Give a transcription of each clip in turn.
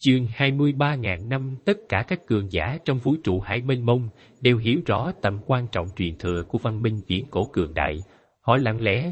Chương 23.000 năm. Tất cả các cường giả trong vũ trụ hải mênh mông đều hiểu rõ tầm quan trọng truyền thừa của văn minh viễn cổ cường đại. Họ lặng lẽ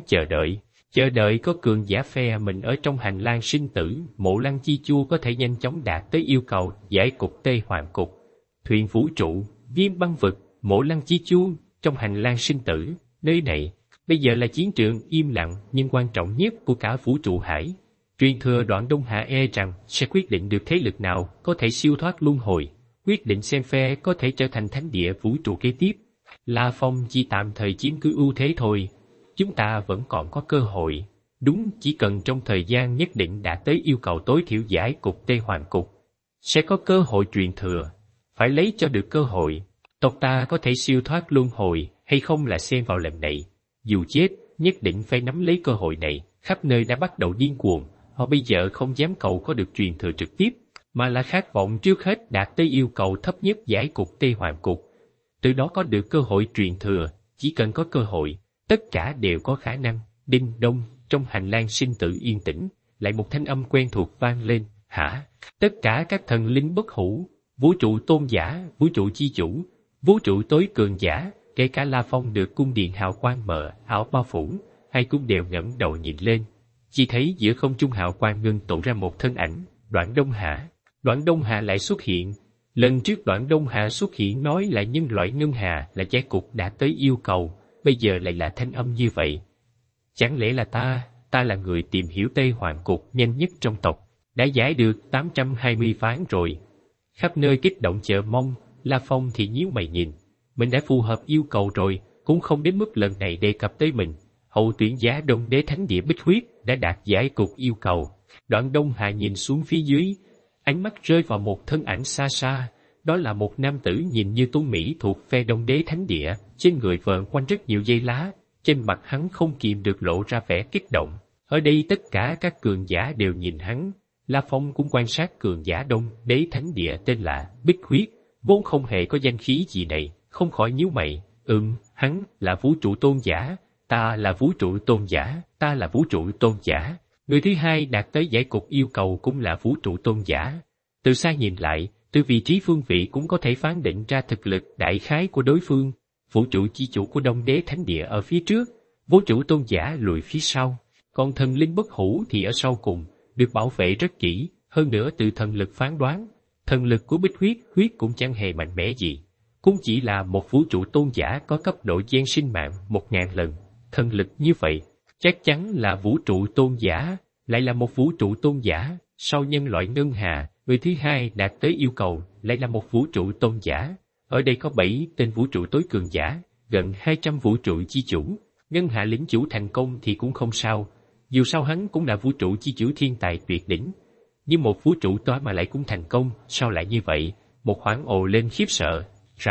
chờ đợi có cường giả phe mình ở trong hành lang sinh tử. Mộ Lăng Chi Chu có thể nhanh chóng đạt tới yêu cầu giải cục Tê Hoàng Cục. Thuyền vũ trụ, Viêm Băng Vực, Mộ Lăng Chi Chu, trong hành lang sinh tử. Nơi này bây giờ là chiến trường im lặng nhưng quan trọng nhất của cả vũ trụ hải. Truyền thừa Đoạn Đông Hà e rằng sẽ quyết định được thế lực nào có thể siêu thoát luân hồi, quyết định xem phe có thể trở thành thánh địa vũ trụ kế tiếp. La Phong chỉ tạm thời chiếm cứ ưu thế thôi, chúng ta vẫn còn có cơ hội. Đúng, chỉ cần trong thời gian nhất định đạt tới yêu cầu tối thiểu giải cục Tê Hoàng Cục, sẽ có cơ hội truyền thừa. Phải lấy cho được cơ hội, tộc ta có thể siêu thoát luân hồi hay không là xem vào lần này. Dù chết, nhất định phải nắm lấy cơ hội này. Khắp nơi đã bắt đầu điên cuồng. Họ bây giờ không dám cầu có được truyền thừa trực tiếp, mà là khát vọng trước hết đạt tới yêu cầu thấp nhất giải cục Tê Hoàng Cục. Từ đó có được cơ hội truyền thừa, chỉ cần có cơ hội, tất cả đều có khả năng. Đinh đông, trong hành lang sinh tử yên tĩnh, lại một thanh âm quen thuộc vang lên. Hả? Tất cả các thần linh bất hủ, vũ trụ tôn giả, vũ trụ chi chủ, vũ trụ tối cường giả, kể cả La Phong được cung điện hào quang mờ ảo bao phủ, ai cũng đều ngẩng đầu nhìn lên. Chỉ thấy giữa không trung hào quang ngưng tụ ra một thân ảnh, Đoạn Đông Hà. Đoạn Đông Hà lại xuất hiện. Lần trước Đoạn Đông Hà xuất hiện nói là nhân loại ngân hà là giải cục đã tới yêu cầu, bây giờ lại là thanh âm như vậy. Chẳng lẽ là ta là người tìm hiểu Tê Hoàng Cục nhanh nhất trong tộc, đã giải được 820 ván rồi. Khắp nơi kích động chờ mong, La Phong thì nhíu mày nhìn. Mình đã phù hợp yêu cầu rồi, cũng không đến mức lần này đề cập tới mình. Hậu tuyển giá Đông Đế Thánh Địa Bích Huyết đã đạt giải cục yêu cầu. Đoạn Đông Hà nhìn xuống phía dưới, ánh mắt rơi vào một thân ảnh xa xa. Đó là một nam tử nhìn như tuấn mỹ thuộc phe Đông Đế Thánh Địa, trên người vờn quanh rất nhiều dây lá, trên mặt hắn không kìm được lộ ra vẻ kích động. Ở đây tất cả các cường giả đều nhìn hắn. La Phong cũng quan sát cường giả Đông Đế Thánh Địa tên là Bích Huyết, vốn không hề có danh khí gì này, không khỏi nhíu mày. Hắn là vũ trụ tôn giả. Ta là vũ trụ tôn giả, ta là vũ trụ tôn giả. Người thứ hai đạt tới giải cục yêu cầu cũng là vũ trụ tôn giả. Từ xa nhìn lại, từ vị trí phương vị cũng có thể phán định ra thực lực đại khái của đối phương. Vũ trụ chi chủ của Đông Đế Thánh Địa ở phía trước, vũ trụ tôn giả lùi phía sau, còn thần linh bất hủ thì ở sau cùng, được bảo vệ rất kỹ. Hơn nữa từ thần lực phán đoán, thần lực của Bích Huyết cũng chẳng hề mạnh mẽ gì, cũng chỉ là một vũ trụ tôn giả có cấp độ gen sinh mạng 1000 lần. Thần lực như vậy, chắc chắn là vũ trụ tôn giả, lại là một vũ trụ tôn giả. Sau nhân loại ngân hà, người thứ hai đạt tới yêu cầu lại là một vũ trụ tôn giả. Ở đây có 7 tên vũ trụ tối cường giả, gần 200 vũ trụ chi chủ. Ngân hà lĩnh chủ thành công thì cũng không sao, dù sao hắn cũng là vũ trụ chi chủ thiên tài tuyệt đỉnh. Nhưng một vũ trụ toa mà lại cũng thành công, sao lại như vậy? Một hoảng ồ lên khiếp sợ.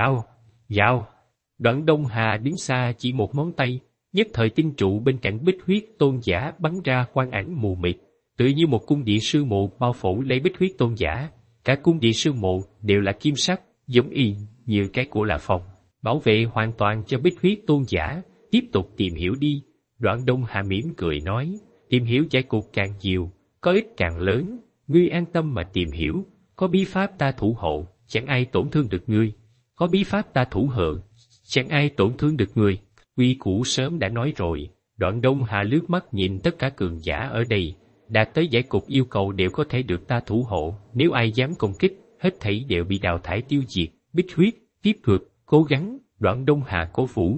Rao! Đoạn Đông Hà đứng xa chỉ một ngón tay. Nhất thời tinh trụ bên cạnh Bích Huyết tôn giả bắn ra quang ảnh mù mịt, tự như một cung điện sư mộ bao phủ lấy Bích Huyết tôn giả. Cả cung điện sư mộ đều là kim sắc, giống y như cái của La Phong, bảo vệ hoàn toàn cho Bích Huyết tôn giả. Tiếp tục tìm hiểu đi. Đoạn Đông Hà mỉm cười nói, tìm hiểu giải cục càng nhiều, có ích càng lớn. Ngươi an tâm mà tìm hiểu, có bí pháp ta thủ hộ, chẳng ai tổn thương được ngươi. Có bí pháp ta thủ hộ, chẳng ai tổn thương được ngươi. Quy củ sớm đã nói rồi. Đoạn Đông Hà lướt mắt nhìn tất cả cường giả ở đây, đạt tới giải cục yêu cầu đều có thể được ta thủ hộ. Nếu ai dám công kích, hết thảy đều bị đào thải tiêu diệt. Bích Huyết tiếp tục cố gắng. Đoạn Đông Hà cổ vũ.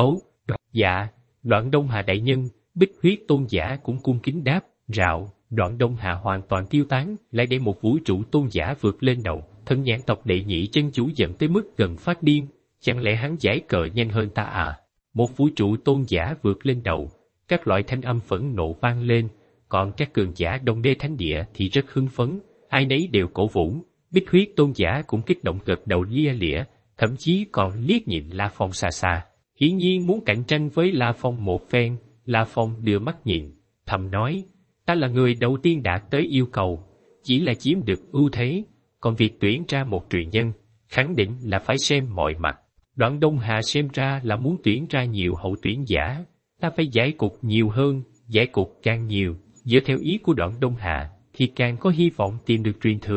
Dạ, Đoạn Đông Hà đại nhân. Bích Huyết tôn giả cũng cung kính đáp. Rạo. Đoạn Đông Hà hoàn toàn tiêu tán, lại để một vũ trụ tôn giả vượt lên đầu. Thân nhãn tộc đệ nhị chân chủ giận tới mức gần phát điên. Chẳng lẽ hắn giải cờ nhanh hơn ta à? Một vũ trụ tôn giả vượt lên đầu, các loại thanh âm phẫn nộ vang lên, còn các cường giả Đông Đế Thánh Địa thì rất hưng phấn, ai nấy đều cổ vũ. Bích Huyết tôn giả cũng kích động gật đầu lia lịa, thậm chí còn liếc nhìn La Phong xa xa, hiển nhiên muốn cạnh tranh với La Phong một phen. La Phong đưa mắt nhìn, thầm nói, ta là người đầu tiên đạt tới yêu cầu, chỉ là chiếm được ưu thế, còn việc tuyển ra một truyền nhân, khẳng định là phải xem mọi mặt. Đoạn Đông Hà xem ra là muốn tuyển ra nhiều hậu tuyển giả, ta phải giải cục nhiều hơn, giải cục càng nhiều, dựa theo ý của Đoạn Đông Hà, thì càng có hy vọng tìm được truyền thừa.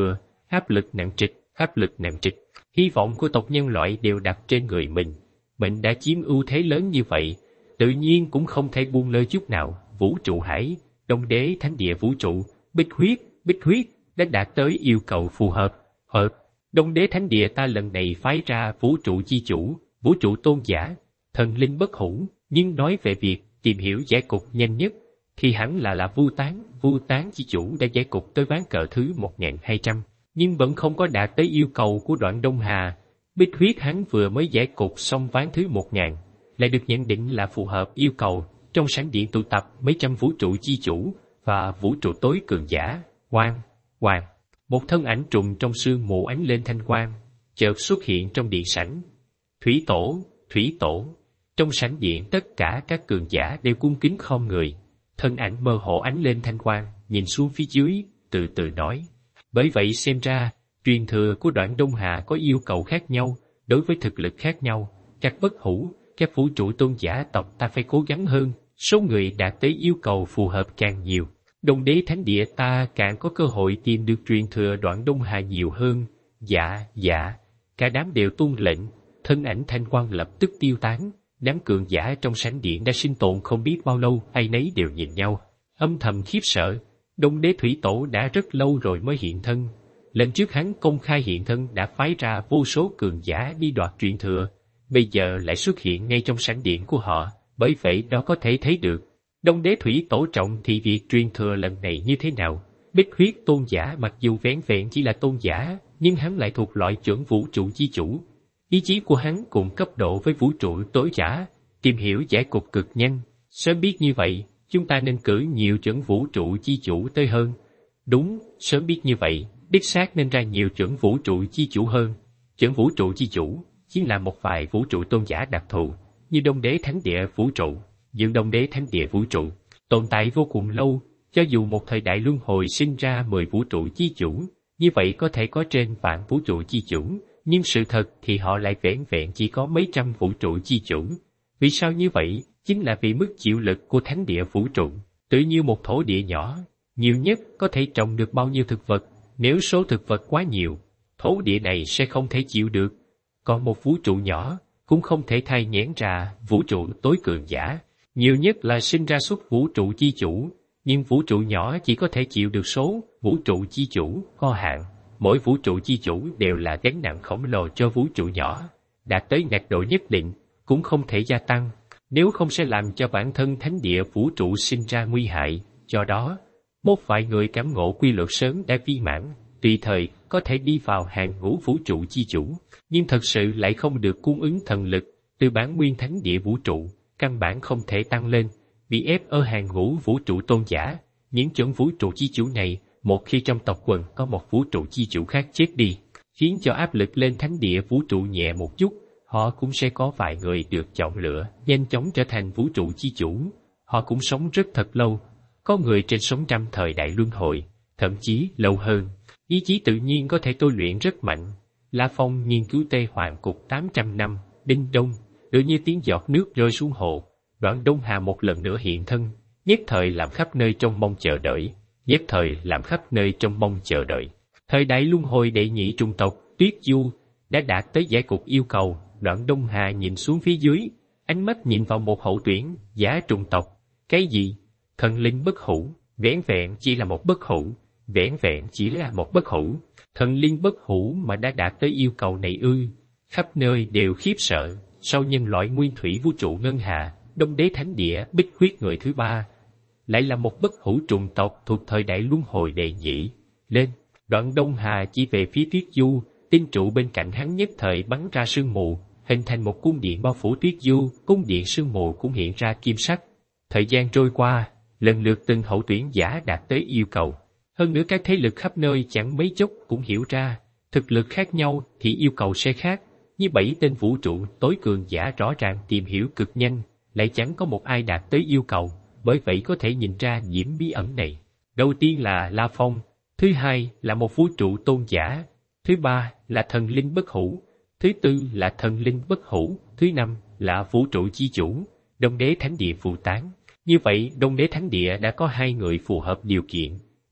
áp lực nặng trịch. Hy vọng của tộc nhân loại đều đặt trên người mình. Mình đã chiếm ưu thế lớn như vậy, tự nhiên cũng không thể buông lơi chút nào. Vũ trụ hải, Đông Đế Thánh Địa Vũ trụ, Bích huyết đã đạt tới yêu cầu phù hợp. Đông Đế Thánh Địa ta lần này phái ra vũ trụ chi chủ, vũ trụ tôn giả, thần linh bất hủ, nhưng nói về việc tìm hiểu giải cục nhanh nhất, thì hẳn là Vu Tán chi chủ đã giải cục tới ván cờ thứ 1200, nhưng vẫn không có đạt tới yêu cầu của Đoạn Đông Hà. Bích huyết hắn vừa mới giải cục xong ván thứ 1000, lại được nhận định là phù hợp yêu cầu. Trong sảnh điện tụ tập mấy trăm vũ trụ chi chủ và vũ trụ tối cường giả. Hoàng, một thân ảnh trùng trong sương mù ánh lên thanh quang, chợt xuất hiện trong điện sảnh. Thủy tổ. Trong sảnh điện tất cả các cường giả đều cung kính khom người. Thân ảnh mơ hồ ánh lên thanh quang, nhìn xuống phía dưới, từ từ nói. Bởi vậy xem ra, truyền thừa của Đoạn Đông Hà có yêu cầu khác nhau, đối với thực lực khác nhau. Các bất hủ, các vũ trụ tôn giả tộc ta phải cố gắng hơn, số người đạt tới yêu cầu phù hợp càng nhiều. Đông Đế Thánh Địa ta càng có cơ hội tìm được truyền thừa Đoạn Đông Hà nhiều hơn. Dạ. Cả đám đều tuân lệnh, thân ảnh thanh quang lập tức tiêu tán. Đám cường giả trong sảnh điện đã sinh tồn không biết bao lâu, ai nấy đều nhìn nhau, âm thầm khiếp sợ. Đông Đế Thủy Tổ đã rất lâu rồi mới hiện thân. Lần trước hắn công khai hiện thân đã phái ra vô số cường giả đi đoạt truyền thừa, bây giờ lại xuất hiện ngay trong sảnh điện của họ, bởi vậy đó có thể thấy được Đông Đế Thủy Tổ trọng thì việc truyền thừa lần này như thế nào. Bích huyết tôn giả mặc dù vẻn vẹn chỉ là tôn giả, nhưng hắn lại thuộc loại chuẩn vũ trụ chi chủ. Ý chí của hắn cùng cấp độ với vũ trụ tối giả, tìm hiểu giải cục cực nhanh. Sớm biết như vậy, chúng ta nên cử nhiều chuẩn vũ trụ chi chủ tới hơn. Đúng, sớm biết như vậy, đích xác nên ra nhiều chuẩn vũ trụ chi chủ hơn. Chuẩn vũ trụ chi chủ chính là một vài vũ trụ tôn giả đặc thù, như Đông Đế Thánh Địa Vũ trụ. Những Đông Đế Thánh Địa Vũ trụ tồn tại vô cùng lâu, cho dù một thời đại luân hồi sinh ra 10 vũ trụ chi chủ, như vậy có thể có trên vạn vũ trụ chi chủ, nhưng sự thật thì họ lại vẻn vẹn chỉ có mấy trăm vũ trụ chi chủ. Vì sao như vậy? Chính là vì mức chịu lực của Thánh Địa Vũ trụ. Tự như một thổ địa nhỏ, nhiều nhất có thể trồng được bao nhiêu thực vật. Nếu số thực vật quá nhiều, thổ địa này sẽ không thể chịu được. Còn một vũ trụ nhỏ cũng không thể thai nghén ra vũ trụ tối cường giả. Nhiều nhất là sinh ra xuất vũ trụ chi chủ, nhưng vũ trụ nhỏ chỉ có thể chịu được số vũ trụ chi chủ có hạn. Mỗi vũ trụ chi chủ đều là gánh nặng khổng lồ cho vũ trụ nhỏ, đạt tới nạc độ nhất định, cũng không thể gia tăng, nếu không sẽ làm cho bản thân Thánh Địa Vũ trụ sinh ra nguy hại. Do đó, một vài người cảm ngộ quy luật sớm đã viên mãn, tùy thời có thể đi vào hàng ngũ vũ trụ chi chủ, nhưng thật sự lại không được cung ứng thần lực từ bản nguyên Thánh Địa Vũ trụ, căn bản không thể tăng lên, bị ép ở hàng ngũ vũ trụ tôn giả. Những chuẩn vũ trụ chi chủ này, một khi trong tộc quần có một vũ trụ chi chủ khác chết đi, khiến cho áp lực lên Thánh Địa Vũ trụ nhẹ một chút, họ cũng sẽ có vài người được chọn lựa, nhanh chóng trở thành vũ trụ chi chủ. Họ cũng sống rất thật lâu, có người trên sống trăm thời đại luân hồi, thậm chí lâu hơn. Ý chí tự nhiên có thể tôi luyện rất mạnh. La Phong nghiên cứu Tây Hoàng Cục 800 năm, Đinh Đông, tự như tiếng giọt nước rơi xuống hồ. Đoạn Đông Hà một lần nữa hiện thân, nhất thời làm khắp nơi trong mong chờ đợi. Thời đại luân hồi đệ nhị trung tộc, Tuyết Du, đã đạt tới giải cục yêu cầu. Đoạn Đông Hà nhìn xuống phía dưới, ánh mắt nhìn vào một hậu tuyển, giả trung tộc. Cái gì? Thần linh bất hủ, vẻn vẹn chỉ là một bất hủ. Thần linh bất hủ mà đã đạt tới yêu cầu này ư? Khắp nơi đều khiếp sợ. Sau nhân loại nguyên thủy vũ trụ ngân hà, Đông Đế Thánh Địa Bích huyết người thứ ba, lại là một bất hủ trùng tộc thuộc thời đại luân hồi đệ nhị. Lên, Đoạn Đông Hà chỉ về phía Tuyết Du, tinh trụ bên cạnh hắn nhất thời bắn ra sương mù, hình thành một cung điện bao phủ Tuyết Du. Cung điện sương mù cũng hiện ra kim sắc. Thời gian trôi qua, lần lượt từng hậu tuyển giả đạt tới yêu cầu. Hơn nữa các thế lực khắp nơi chẳng mấy chốc cũng hiểu ra, thực lực khác nhau thì yêu cầu sẽ khác. Như 7 tên vũ trụ tối cường giả rõ ràng tìm hiểu cực nhanh, lại chẳng có một ai đạt tới yêu cầu, bởi vậy có thể nhìn ra điểm bí ẩn này. Đầu tiên là La Phong, thứ hai là một vũ trụ tôn giả, thứ ba là thần linh bất hủ, thứ tư là thần linh bất hủ, thứ năm là vũ trụ chi chủ, Đông Đế Thánh Địa Vu Tán. Như vậy, Đông Đế Thánh Địa đã có 2 người phù hợp điều kiện.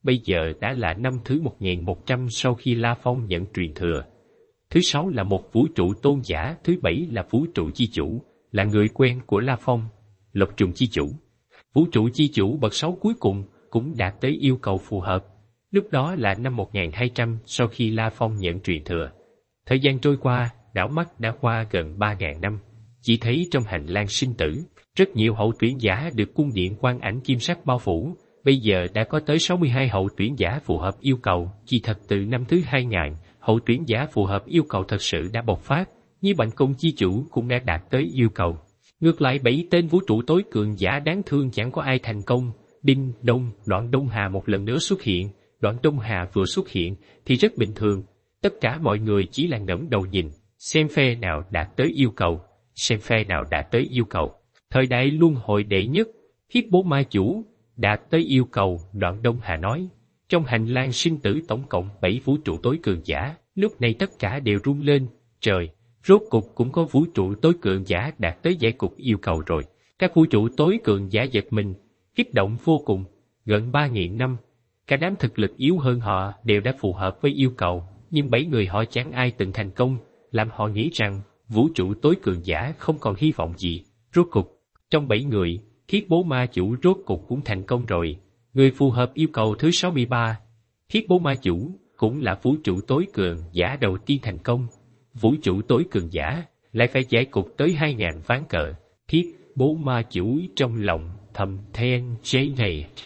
bây giờ đã là năm thứ 1100 sau khi La Phong nhận truyền thừa. Thứ 6 là một vũ trụ tôn giả, thứ 7 là vũ trụ chi chủ, là người quen của La Phong, Lộc Trùng chi chủ. Vũ trụ chi chủ bậc 6 cuối cùng cũng đạt tới yêu cầu phù hợp. Lúc đó là năm 1200 sau khi La Phong nhận truyền thừa. Thời gian trôi qua, đảo mắt đã qua gần 3000 năm. Chỉ thấy trong hành lang sinh tử, rất nhiều hậu tuyển giả được cung điện Quan Ảnh Kim Sắc bao phủ. Bây giờ đã có tới 62 hậu tuyển giả phù hợp yêu cầu. Chỉ thật từ năm thứ 2000, hậu tuyển giả phù hợp yêu cầu thật sự đã bộc phát, như Bạch Cung chi chủ cũng đã đạt tới yêu cầu. Ngược lại 7 tên vũ trụ tối cường giả đáng thương chẳng có ai thành công. Đinh Đông, Đoạn Đông Hà một lần nữa xuất hiện. Đoạn Đông Hà vừa xuất hiện thì rất bình thường. Tất cả mọi người chỉ là ngẩng đầu nhìn, xem phe nào đạt tới yêu cầu, xem phe nào đạt tới yêu cầu. Thời đại luân hồi đệ nhất, Thiết Bố Ma Chủ đạt tới yêu cầu, Đoạn Đông Hà nói. Trong hành lang sinh tử tổng cộng 7 vũ trụ tối cường giả, lúc này tất cả đều rung lên. Trời, rốt cục cũng có vũ trụ tối cường giả đạt tới giải cục yêu cầu rồi. Các vũ trụ tối cường giả giật mình, kích động vô cùng. Gần 3000 năm, cả đám thực lực yếu hơn họ đều đã phù hợp với yêu cầu, nhưng 7 người họ chẳng ai từng thành công, làm họ nghĩ rằng vũ trụ tối cường giả không còn hy vọng gì. Rốt cục, trong 7 người, Thiết Bố Ma Chủ rốt cục cũng thành công rồi. Người phù hợp yêu cầu thứ 63. Thiết Bố Ma Chủ cũng là vũ trụ tối cường giả đầu tiên thành công. Vũ trụ tối cường giả lại phải giải cục tới 2000 ván cờ. Thiết Bố Ma Chủ trong lòng thầm than chế này.